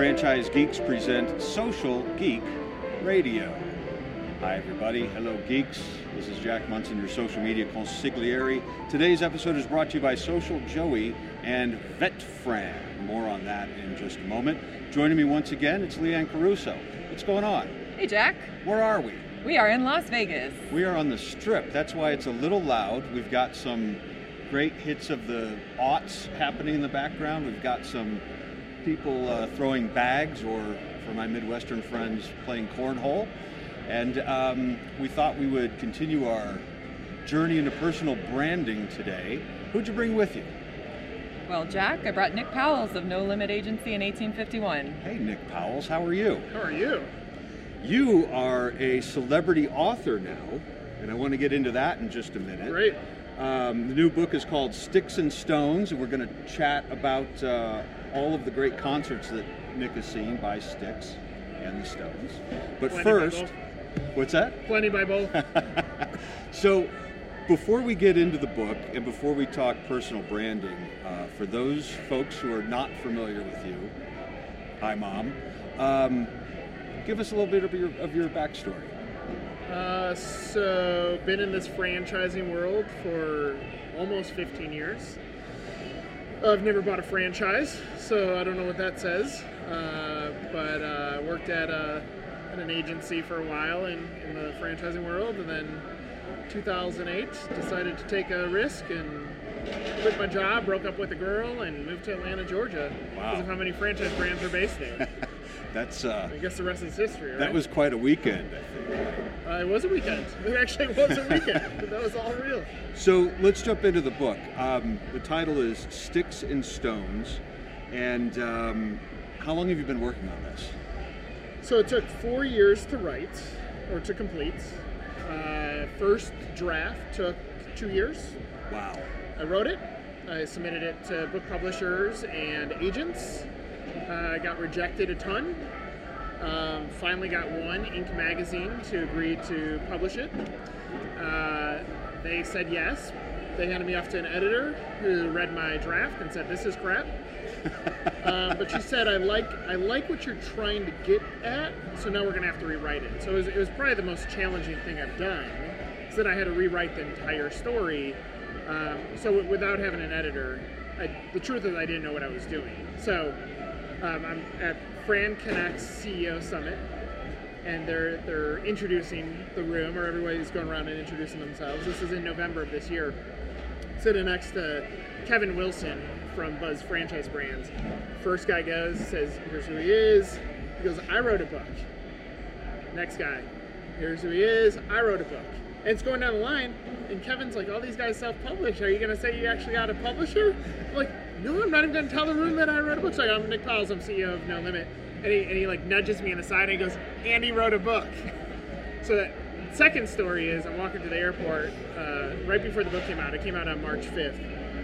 Franchise Geeks present Social Geek Radio. Hi everybody, hello geeks. This is Jack Munson, your social media consigliere. Today's episode is brought to you by Social Joey and VetFran. More on that in just a moment. Joining me once again, it's Leanne Caruso. What's going on? Hey Jack. Where are we? We are in Las Vegas. We are on the Strip. That's why it's a little loud. We've got some great hits of the aughts happening in the background. We've got some people throwing bags, or for my Midwestern friends, playing cornhole. And we thought we would continue our journey into personal branding today. Who'd you bring with you? Well, Jack, I brought Nick Powells of No Limit Agency in 1851. Hey, Nick Powells, how are you? How are you? You are a celebrity author now, and I want to get into that in just a minute. Great. The new book is called Sticks and Stones, and we're going to chat about all of the great concerts that Nick has seen by Styx and the Stones. But Plenty first, by both. What's that? Plenty by both. So, before we get into the book and before we talk personal branding, for those folks who are not familiar with you, hi Mom, give us a little bit of your backstory. So, been in this franchising world for almost 15 years. I've never bought a franchise, so I don't know what that says. But worked at an agency for a while in the franchising world, and then 2008 decided to take a risk and quit my job, broke up with a girl, and moved to Atlanta, Georgia. Wow. Because of how many franchise brands are based there. That's I guess the rest is history, right? That was quite a weekend, I think. It was a weekend. It actually was a weekend. That was all real. So let's jump into the book. The title is Sticks and Stones, and how long have you been working on this? So it took 4 years to write, or to complete. First draft took 2 years. Wow. I wrote it. I submitted it to book publishers and agents. I got rejected a ton. Finally got one, Inc. magazine, to agree to publish it. They said yes. They handed me off to an editor who read my draft and said, "This is crap." But she said, I like what you're trying to get at, so now we're going to have to rewrite it. So it was probably the most challenging thing I've done, is that I had to rewrite the entire story. So without having an editor, the truth is I didn't know what I was doing. So I'm at Fran Connect's CEO Summit, and they're introducing the room, or everybody's going around and introducing themselves. This is in November of this year. Sitting next to Kevin Wilson from Buzz Franchise Brands. First guy goes, says, "Here's who he is." He goes, "I wrote a book." Next guy, "Here's who he is. I wrote a book." And it's going down the line, and Kevin's like, "All these guys self-publish. Are you going to say you actually got a publisher?" I'm like, "No, I'm not even going to tell the room that I wrote a book." So I'm Nick Powells, I'm CEO of No Limit. And he like nudges me in the side and he goes, "And he wrote a book." So that second story is I'm walking to the airport right before the book came out. It came out on March 5th.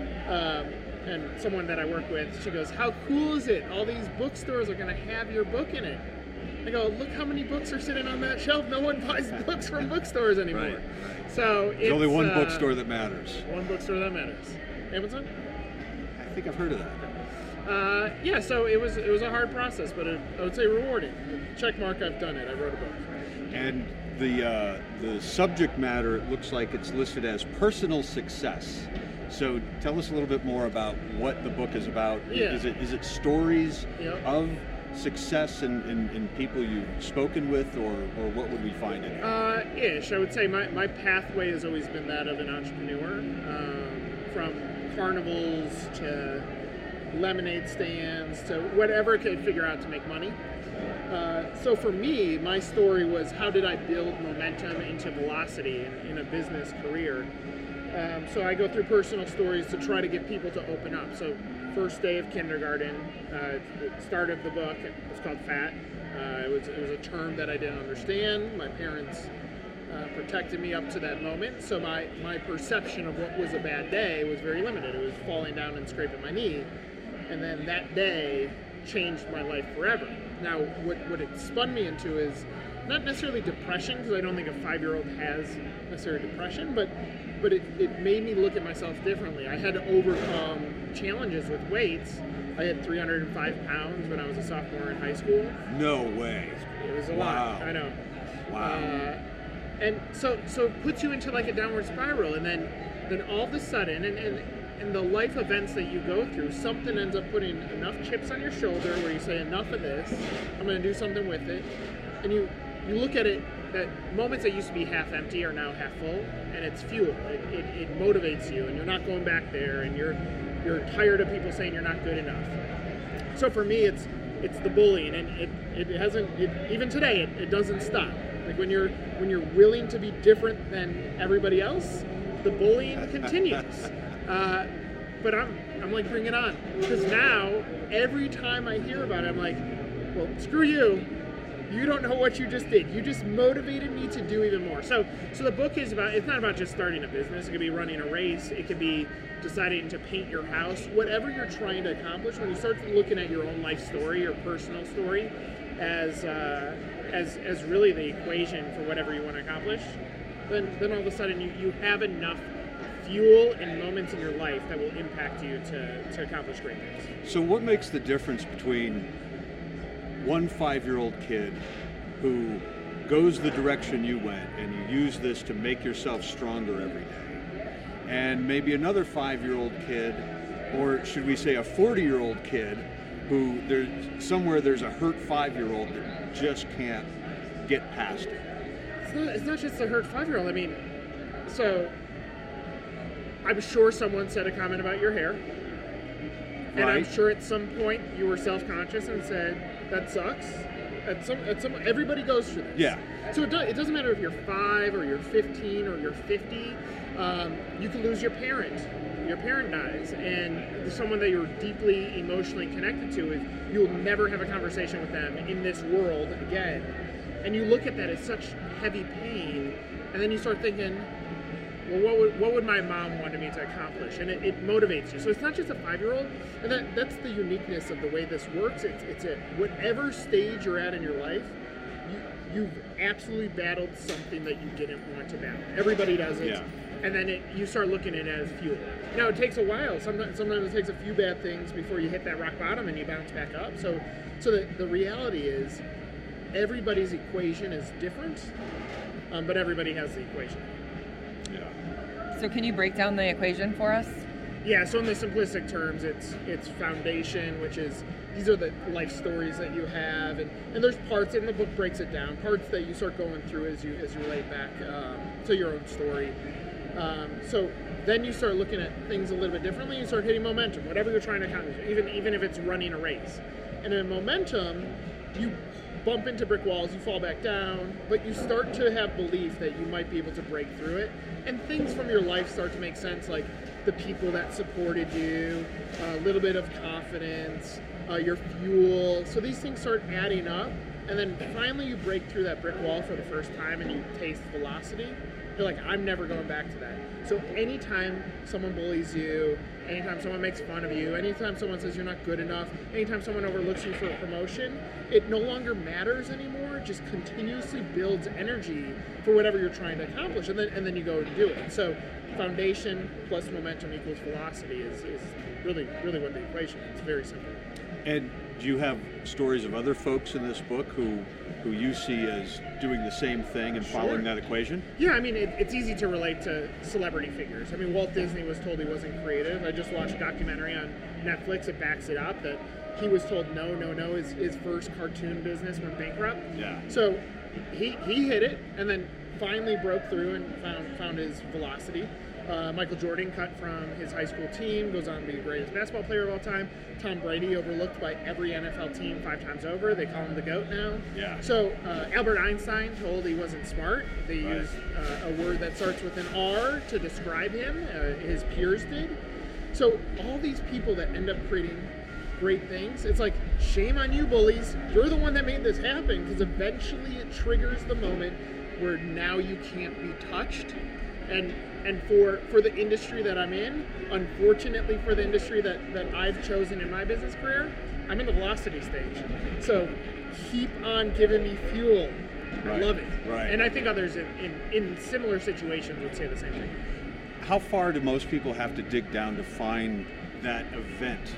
And someone that I work with, she goes, "How cool is it? All these bookstores are going to have your book in it." I go, "Look how many books are sitting on that shelf. No one buys books from bookstores anymore." Right. So There's only one bookstore that matters. One bookstore that matters. Amazon? I think I've heard of that. Yeah, so it was a hard process, but I would say rewarding. Check mark, I've done it. I wrote a book. And the subject matter, it looks like it's listed as personal success. So tell us a little bit more about what the book is about. Yeah. Is it stories Yep. of success in people you've spoken with, or what would we find in it? Ish. I would say my pathway has always been that of an entrepreneur. From carnivals to lemonade stands to whatever I could figure out to make money. So for me, my story was, how did I build momentum into velocity in a business career? So I go through personal stories to try to get people to open up. So first day of kindergarten, the start of the book, it was called FAT. It was a term that I didn't understand. My parents protected me up to that moment. So my perception of what was a bad day was very limited. It was falling down and scraping my knee. And then that day changed my life forever. Now, what it spun me into is not necessarily depression, because I don't think a 5-year-old has necessarily depression, but it made me look at myself differently. I had to overcome challenges with weights I had 305 pounds when I was a sophomore in high school. No way. It was a Wow. lot. I know. Wow. And so it puts you into like a downward spiral, and then all of a sudden, and the life events that you go through, something ends up putting enough chips on your shoulder where you say, enough of this, I'm going to do something with it. And you look at it, that moments that used to be half empty are now half full, and it's fuel. It motivates you, and you're not going back there, and you're tired of people saying you're not good enough. So for me, it's the bullying, and even today it doesn't stop. Like when you're willing to be different than everybody else, the bullying continues. But I'm like, bring it on, because now every time I hear about it, I'm like, well, screw you. You don't know what you just did. You just motivated me to do even more. So the book is about, it's not about just starting a business. It could be running a race. It could be deciding to paint your house. Whatever you're trying to accomplish, when you start looking at your own life story or personal story as really the equation for whatever you want to accomplish, then all of a sudden you have enough fuel and moments in your life that will impact you to accomplish great things. So what makes the difference between one 5-year-old kid who goes the direction you went and you use this to make yourself stronger every day, and maybe another 5-year-old kid, or should we say a 40-year-old kid who there's a hurt 5-year-old that just can't get past it? It's not just a hurt 5-year-old. I mean, so I'm sure someone said a comment about your hair. And Right. I'm sure at some point you were self-conscious and said, that sucks. Everybody goes through this. Yeah. So it doesn't matter if you're 5 or you're 15 or you're 50. You can lose your parent. Your parent dies, and someone that you're deeply emotionally connected to, is you'll never have a conversation with them in this world again. And you look at that as such heavy pain, and then you start thinking, well, what would my mom want me to accomplish? And it motivates you. So it's not just a 5-year-old, and that's the uniqueness of the way this works. It's at whatever stage you're at in your life, you've absolutely battled something that you didn't want to battle. Everybody does it. Yeah. And then you start looking at it as fuel. Now, it takes a while. Sometimes it takes a few bad things before you hit that rock bottom and you bounce back up. So the reality is, everybody's equation is different, but everybody has the equation. Yeah. So can you break down the equation for us? Yeah, so in the simplistic terms, it's foundation, which is, these are the life stories that you have, and there's parts, and the book breaks it down, parts that you start going through as you relate back to your own story. So then you start looking at things a little bit differently. You start hitting momentum, whatever you're trying to accomplish, even if it's running a race. And in momentum, you bump into brick walls, you fall back down, but you start to have belief that you might be able to break through it. And things from your life start to make sense, like the people that supported you, a little bit of confidence, your fuel. So these things start adding up, and then finally you break through that brick wall for the first time and you taste velocity. You're like, I'm never going back to that. So anytime someone bullies you, anytime someone makes fun of you, anytime someone says you're not good enough, anytime someone overlooks you for a promotion, it no longer matters anymore. It just continuously builds energy for whatever you're trying to accomplish, and then you go and do it. So foundation plus momentum equals velocity is really what the equation is. It's very simple. And do you have stories of other folks in this book who you see as doing the same thing and following that equation? Yeah, I mean, it's easy to relate to celebrity figures. I mean, Walt Disney was told he wasn't creative. I just watched a documentary on Netflix that backs it up, that he was told no. His first cartoon business went bankrupt. Yeah. So he hit it, and then finally broke through and found his velocity. Michael Jordan cut from his high school team, goes on to be the greatest basketball player of all time. Tom Brady overlooked by every NFL team 5 times over. They call him the GOAT now. Yeah. So Albert Einstein told he wasn't smart. They used a word that starts with an R to describe him. His peers did. So all these people that end up creating great things, it's like, shame on you, bullies. You're the one that made this happen, because eventually it triggers the moment where now you can't be touched. And for the industry that I'm in, unfortunately for the industry that I've chosen in my business career, I'm in the velocity stage. So keep on giving me fuel. I love it. Right. And I think others in similar situations would say the same thing. How far do most people have to dig down to find that event,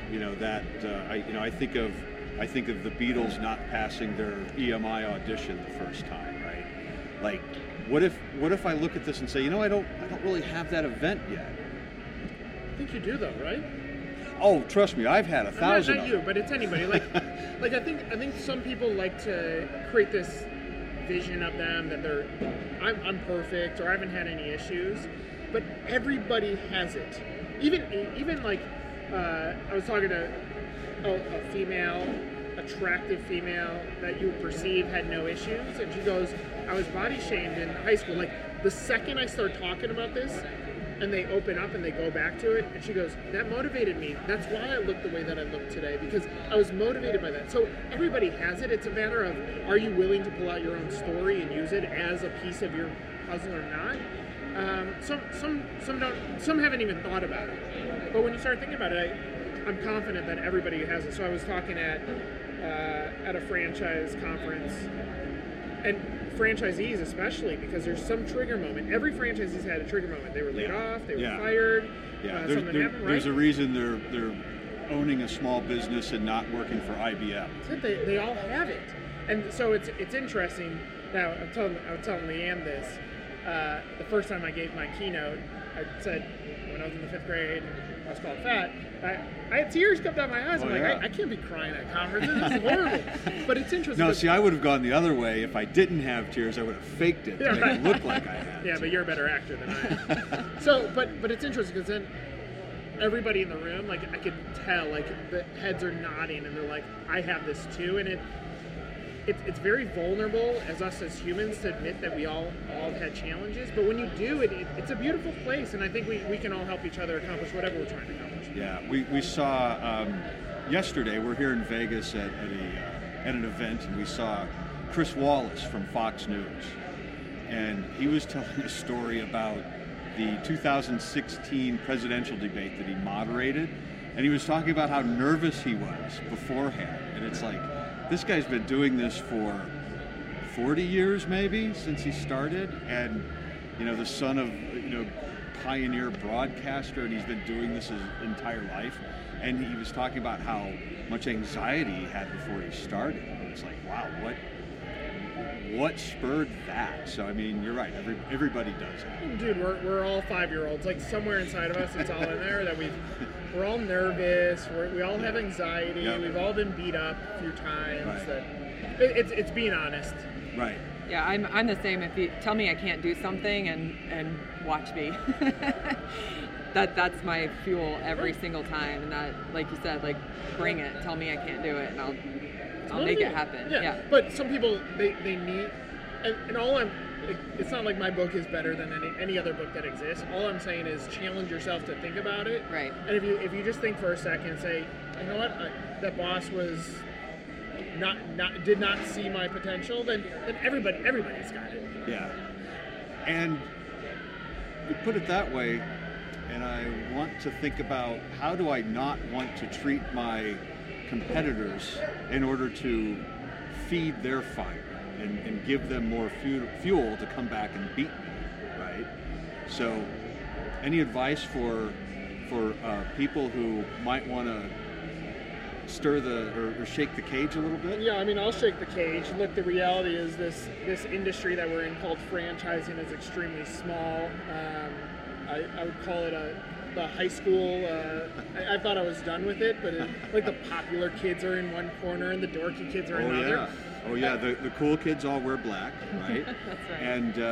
I think of the Beatles not passing their EMI audition the first time, right? Like, what if I look at this and say, I don't really have that event yet? I think you do though, right? Oh, trust me, I've had 1,000. Not you, but it's anybody. Like I think some people like to create this vision of them that I'm perfect or I haven't had any issues, but everybody has it. Even like I was talking to a female, attractive female that you would perceive had no issues, and she goes, I was body shamed in high school. Like the second I start talking about this, and they open up and they go back to it, and she goes, that motivated me. That's why I look the way that I look today, because I was motivated by that. So everybody has it. It's a matter of, are you willing to pull out your own story and use it as a piece of your puzzle or not? Some don't. Some haven't even thought about it. But when you start thinking about it, I'm confident that everybody has it. So I was talking at a franchise conference, and franchisees especially, because there's some trigger moment. Every franchisee's had a trigger moment. They were laid off, they were fired, something happened, right? There's a reason they're owning a small business and not working for IBM. They all have it. And so it's interesting. Now, I was telling Leanne this. The first time I gave my keynote, I said, when I was in the 5th grade, I was called fat. I had tears come down my eyes. I'm like, I can't be crying at conferences. This is horrible. But it's interesting. No, see, I would have gone the other way. If I didn't have tears, I would have faked it to make it look like I had. Yeah, but you're a better actor than I am. So, but it's interesting because then everybody in the room, like, I could tell, like, the heads are nodding and they're like, I have this too. And it's very vulnerable as us as humans to admit that we all had challenges, but when you do it's a beautiful place, and I think we can all help each other accomplish whatever we're trying to accomplish. Yeah, we saw yesterday, we're here in Vegas at an event, and we saw Chris Wallace from Fox News, and he was telling a story about the 2016 presidential debate that he moderated, and he was talking about how nervous he was beforehand, and it's like, this guy's been doing this for 40 years maybe since he started, and the son of pioneer broadcaster, and he's been doing this his entire life, and he was talking about how much anxiety he had before he started. And it's like, wow, what spurred that? So I mean, you're right, everybody does it. Dude, we're all 5-year-olds. Like, somewhere inside of us, it's all in there that we're all nervous. We all have anxiety. Yep. We've all been beat up a few times. Right. That it's being honest. Right. Yeah, I'm the same. If you tell me I can't do something and watch me, that's my fuel every single time. And that, like you said, like, bring it. Tell me I can't do it, and I'll make it happen. Yeah. But some people they need, and all it's not like my book is better than any other book that exists. All I'm saying is challenge yourself to think about it. Right. And if you just think for a second and say, you know what, that boss was did not see my potential, then everybody's got it. Yeah. And you put it that way, and I want to think about, how do I not want to treat my competitors in order to feed their fire and give them more fuel to come back and beat me, right? So any advice for people who might want to stir or shake the cage a little bit? Yeah, I mean, I'll shake the cage. Look, the reality is this industry that we're in called franchising is extremely small. I would call it the high school. I thought I was done with it, but like, the popular kids are in one corner and the dorky kids are in another. Oh yeah, the cool kids all wear black, right? That's right.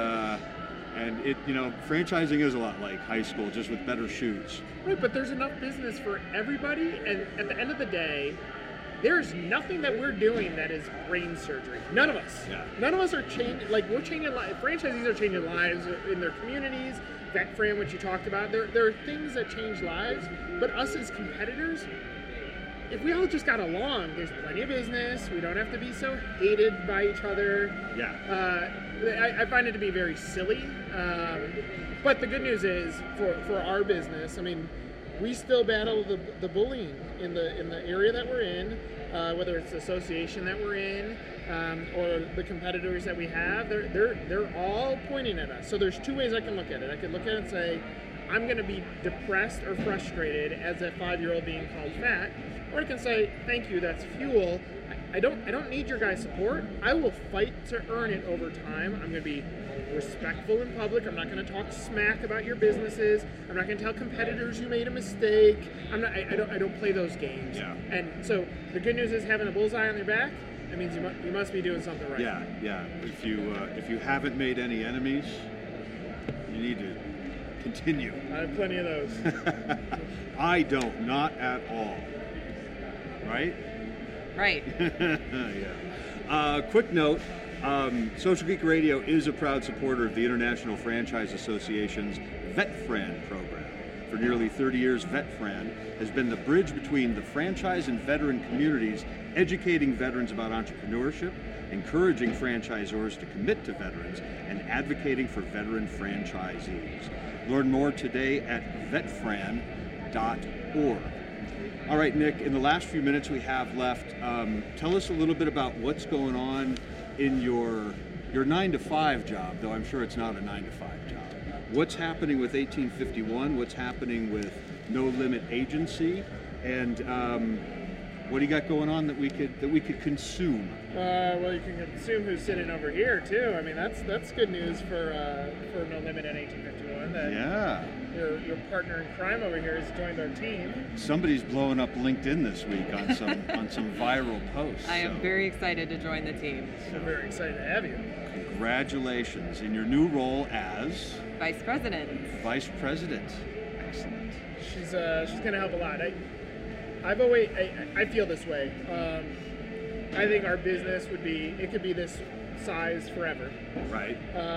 And it, franchising is a lot like high school, just with better shoes. Right, but there's enough business for everybody, and at the end of the day, there's nothing that we're doing that is brain surgery. None of us. Yeah. None of us are changing. Like, we're changing lives. Franchisees are changing lives in their communities. VetFran, which you talked about, there are things that change lives. But us as competitors, if we all just got along, there's plenty of business. We don't have to be so hated by each other. Yeah. I find it to be very silly. But the good news is, for our business, I mean, we still battle the bullying in the area that we're in, whether it's the association that we're in, or the competitors that we have. They're all pointing at us. So there's two ways I can look at it. I could look at it and say, I'm going to be depressed or frustrated as a 5-year-old being called fat, or I can say, thank you, that's fuel. I don't need your guys' support. I will fight to earn it over time. I'm going to be respectful in public. I'm not going to talk smack about your businesses. I'm not going to tell competitors you made a mistake. I don't play those games. Yeah. And so the good news is having a bullseye on your back, that means you must be doing something right. Yeah. If you haven't made any enemies, you need to continue. I have plenty of those. I don't, not at all. Right? Right. Yeah. Quick note, Social Geek Radio is a proud supporter of the International Franchise Association's VetFran program. For nearly 30 years, VetFran has been the bridge between the franchise and veteran communities, educating veterans about entrepreneurship, encouraging franchisors to commit to veterans, and advocating for veteran franchisees. Learn more today at vetfran.org. All right, Nick, in the last few minutes we have left, tell us a little bit about what's going on in your 9-to-5 job, though I'm sure it's not a 9-to-5 job. What's happening with 1851? What's happening with No Limit Agency? And what do you got going on that we could consume? Well, you can consume who's sitting over here too. I mean, that's good news for No Limit and 1851. That Yeah. Your partner in crime over here has joined our team. Somebody's blowing up LinkedIn this week on some viral posts. I am so very excited to join the team. We're very excited to have you. Congratulations in your new role as Vice President. Vice President. Excellent. She's gonna help a lot. I feel this way. I think our business could be this size forever. Right.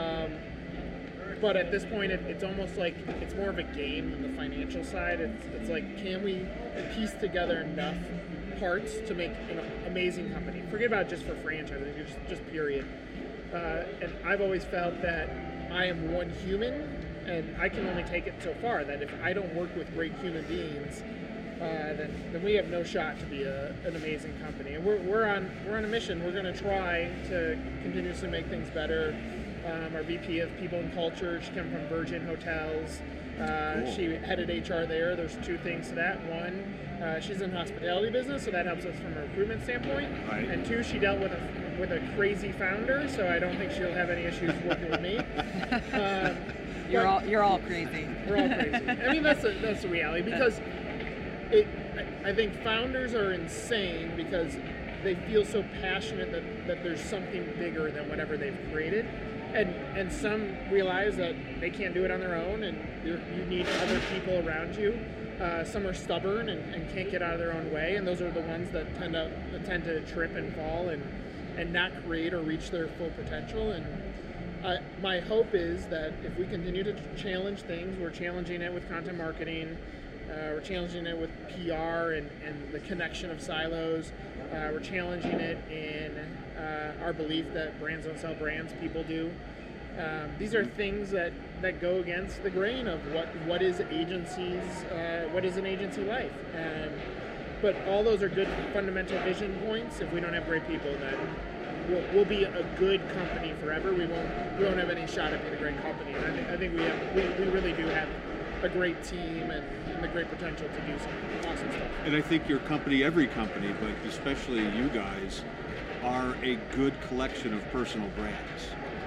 But at this point, it's almost like it's more of a game than the financial side. It's like, can we piece together enough parts to make an amazing company? Forget about just for franchising, just period. And I've always felt that I am one human, and I can only take it so far. That if I don't work with great human beings, then we have no shot to be an amazing company. And we're on a mission. We're going to try to continuously make things better. Our VP of People and Culture, she came from Virgin Hotels. Cool. She headed HR there. There's two things to that. One, she's in the hospitality business, so that helps us from a recruitment standpoint. Right. And two, she dealt with a crazy founder, so I don't think she'll have any issues working with me. You're all crazy. We're all crazy. I mean, that's the reality, because I think founders are insane because they feel so passionate that there's something bigger than whatever they've created. And some realize that they can't do it on their own, and you need other people around you. Some are stubborn and can't get out of their own way, and those are the ones that tend to trip and fall and not create or reach their full potential. And my hope is that if we continue to challenge things, we're challenging it with content marketing, we're challenging it with PR and the connection of silos. We're challenging it in our belief that brands don't sell brands, people do. These are things that go against the grain of what is agencies, what is an agency life. But all those are good fundamental vision points. If we don't have great people, then we'll be a good company forever. We won't have any shot at being a great company. And I think we really do have a great team and the great potential to do some awesome stuff. And I think your company, every company, but especially you guys, are a good collection of personal brands.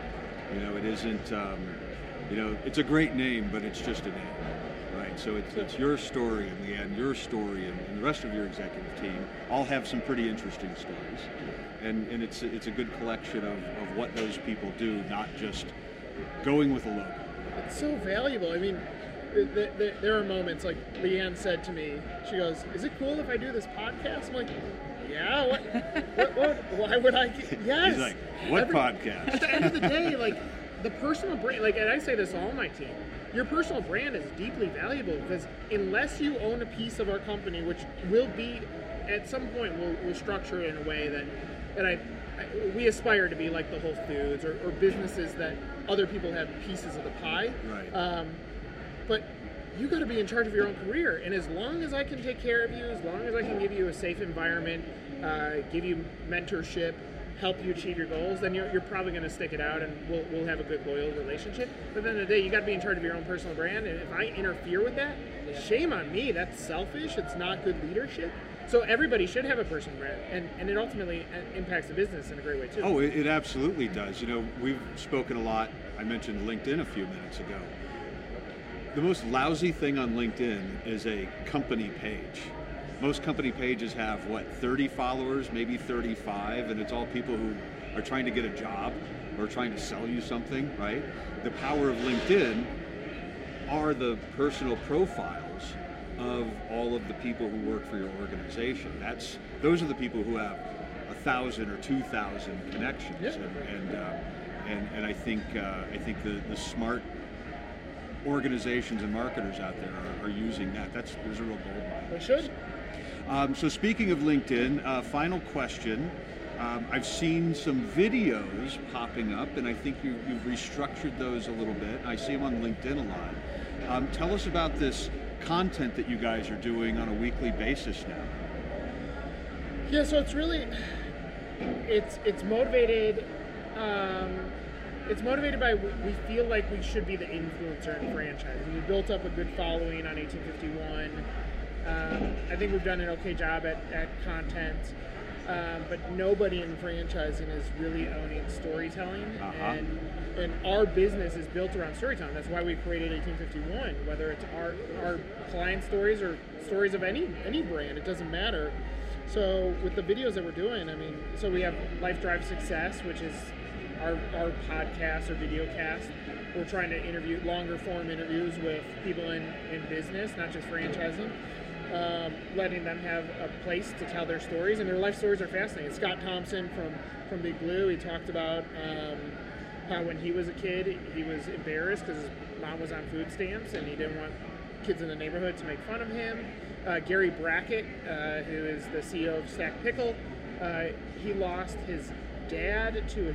It isn't, it's a great name, but it's just a name, right? So it's your story in the end, your story, and the rest of your executive team all have some pretty interesting stories. And it's a good collection of what those people do, not just going with a logo. It's so valuable. I mean, there are moments, like Leanne said to me, she goes, "Is it cool if I do this podcast?" I'm like, yeah, what why would I? Yes. He's like, what podcast? At the end of the day, like, the personal brand, and I say this to all my team, your personal brand is deeply valuable, because unless you own a piece of our company, which will be, at some point, we'll structure it in a way that we aspire to be like the Whole Foods or businesses that other people have pieces of the pie. Right. But you got to be in charge of your own career, and as long as I can take care of you, as long as I can give you a safe environment, give you mentorship, help you achieve your goals, then you're probably going to stick it out, and we'll have a good, loyal relationship. But at the end of the day, you got to be in charge of your own personal brand, and if I interfere with that, shame on me. That's selfish. It's not good leadership. So everybody should have a personal brand, and it ultimately impacts the business in a great way too. Oh, it absolutely does. You know, we've spoken a lot. I mentioned LinkedIn a few minutes ago. The most lousy thing on LinkedIn is a company page. Most company pages have, 30 followers, maybe 35, and it's all people who are trying to get a job or trying to sell you something, right? The power of LinkedIn are the personal profiles of all of the people who work for your organization. Those are the people who have 1,000 or 2,000 connections, and I think the smart organizations and marketers out there are using that. There's a real gold mine. They should. So speaking of LinkedIn, final question. I've seen some videos popping up, and I think you've restructured those a little bit. I see them on LinkedIn a lot. Tell us about this content that you guys are doing on a weekly basis now. Yeah, so it's really, it's motivated. It's motivated by we feel like we should be the influencer in franchising. We built up a good following on 1851. I think we've done an okay job at content, but nobody in franchising is really owning storytelling. And our business is built around storytelling. That's why we created 1851. Whether it's our client stories or stories of any brand, it doesn't matter. So with the videos that we're doing, I mean, so we have Life Drive Success, which is our podcast or video cast. We're trying to interview longer form interviews with people in business, not just franchising, letting them have a place to tell their stories, and their life stories are fascinating. Scott Thompson from Big Blue, he talked about how when he was a kid, he was embarrassed because his mom was on food stamps and he didn't want kids in the neighborhood to make fun of him. Gary Brackett, who is the CEO of Stack Pickle, he lost his dad to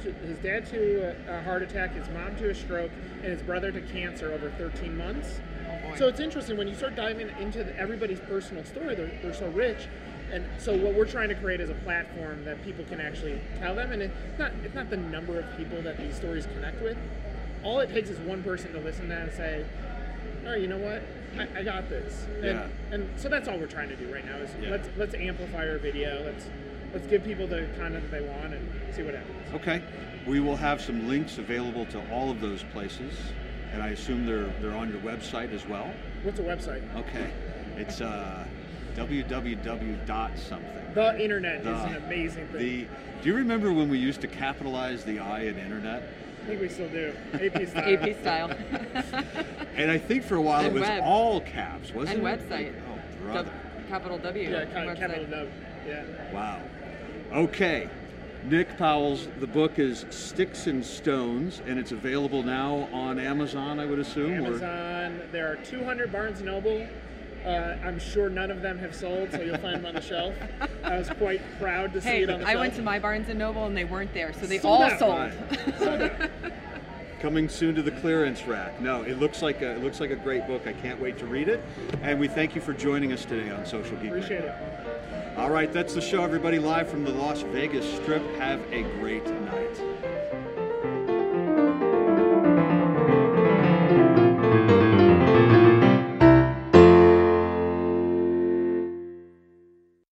a heart attack, his mom to a stroke, and his brother to cancer over 13 months. So it's interesting when you start diving into everybody's personal story. They're so rich, and so what we're trying to create is a platform that people can actually tell them. And it's not the number of people that these stories connect with. All it takes is one person to listen to that and say, "All right, you know what? I got this." And so that's all we're trying to do right now is let's amplify our video. Let's give people the content that they want and see what happens. Okay. We will have some links available to all of those places, and I assume they're on your website as well. What's a website? Okay. It's www.something. The internet is an amazing thing. Do you remember when we used to capitalize the I in internet? I think we still do. AP style. AP style. And I think for a while And it was web. all caps, wasn't And it? website. Oh, brother. Capital W. Yeah, website. capital W. Yeah. Wow. Okay. Nick Powell's, the book is Sticks and Stones, and it's available now on Amazon, I would assume? Amazon. There are 200 Barnes & Noble. I'm sure none of them have sold, so you'll find them on the shelf. I was quite proud to see it on the shelf. I went to my Barnes & Noble and they weren't there, so they Sold all out. sold. Sold out. Coming soon to the clearance rack. No, it looks like a great book. I can't wait to read it. And we thank you for joining us today on Social Geek. Appreciate it. All right, that's the show, everybody, live from the Las Vegas Strip. Have a great night.